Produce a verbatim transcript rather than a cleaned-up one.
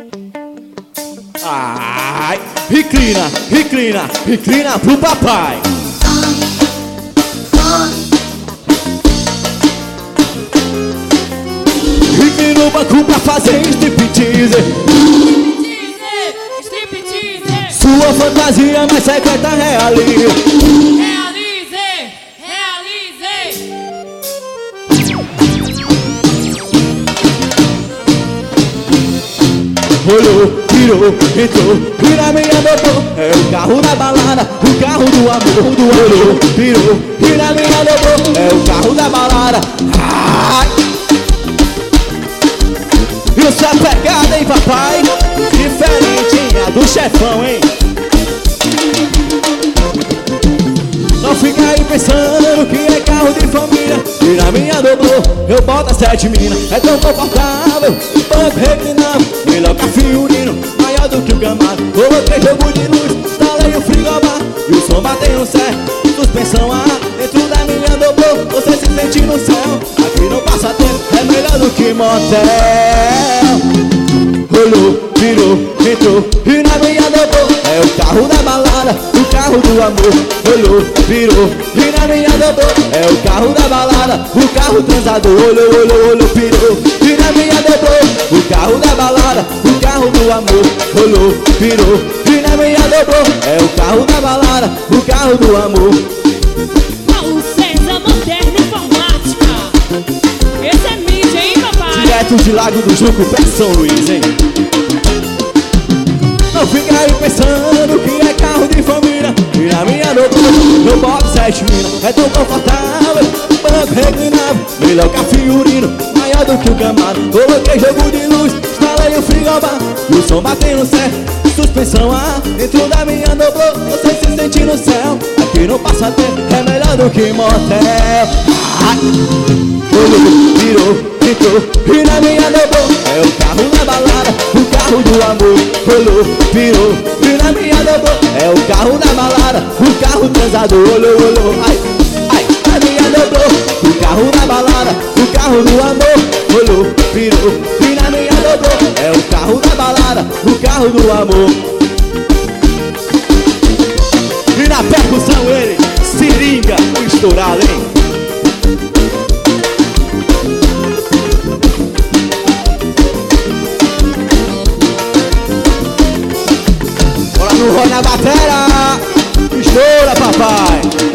Ai, reclina, reclina, reclina pro papai. Reclina no banco pra fazer striptease. Sua fantasia mais secreta realize. Realize, realize. Olhou, virou, entrou, vira minha doutor. É o carro da balada, o carro do amor. Do olhou, virou, vira minha doutor. É o carro da balada. Ai. E essa pegada, hein, papai? Diferentinha do chefão, hein? Não fica aí pensando que é carro de família. E na minha dobrou, eu boto as sete mina. É tão confortável, banco reclinável, melhor que a Fiorino, maior do que o Camaro. Coloquei jogo de luz, instalei o frigobar e o som batendo certo, suspensão A. Dentro da minha dobrou, você se sente no céu. Aqui não passa tempo, é melhor do que motel. Rolou, virou, entrou e na minha dobrou. É o carro da balada, o carro do amor. Rolou, virou e na minha dobrou. É o carro da balada, o carro transador. Olhou, olhou, olhou, pirou e na minha dobrou. O carro da balada, o carro do amor. Rolou, virou e na minha dobrou. É o carro da balada, o carro do amor. Paulo César, Moderna Informática. Esse é mídia, hein, papai? Direto de Lago do Juco, pé São Luís, hein? Não fica aí pensando que é carro de família. E na minha doutora, eu boto sete mina. É tão confortável, banco reclinável, melhor que a Fiorino, maior do que o Camaro. Coloquei jogo de luz, instalei o frigobar e o som batendo certo, suspensão A. Dentro da minha dobrou, você se sente no céu. Aqui no passatempo é melhor do que motel. Ai. Olhou, virou, entrou e na minha dobrou. É o carro da balada, o carro do amor. Rolou, virou e na minha dobrou. É o carro da balada, o carro transador. Olhou, olhou, ai, ai, na minha dobrou. O carro da balada, o carro do amor. Rolou, virou e na minha dobrou. É o carro da balada, o carro do amor. E na percussão ele, seringa, o estourado, hein? Bora no roda na batera, estoura, papai.